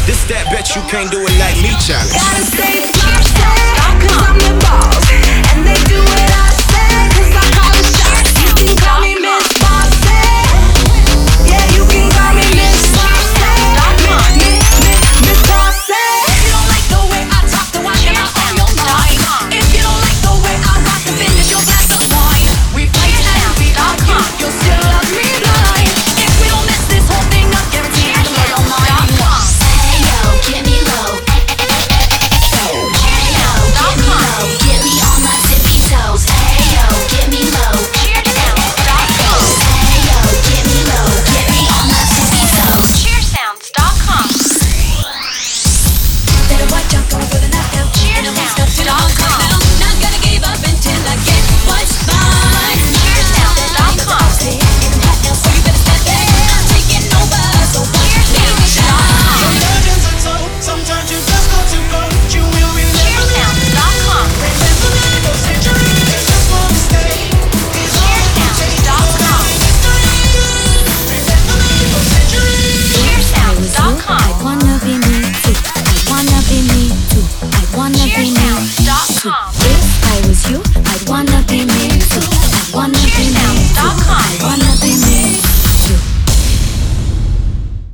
This that bet you can't do it like me challenge. Gotta stay fly, cause I'm the boss.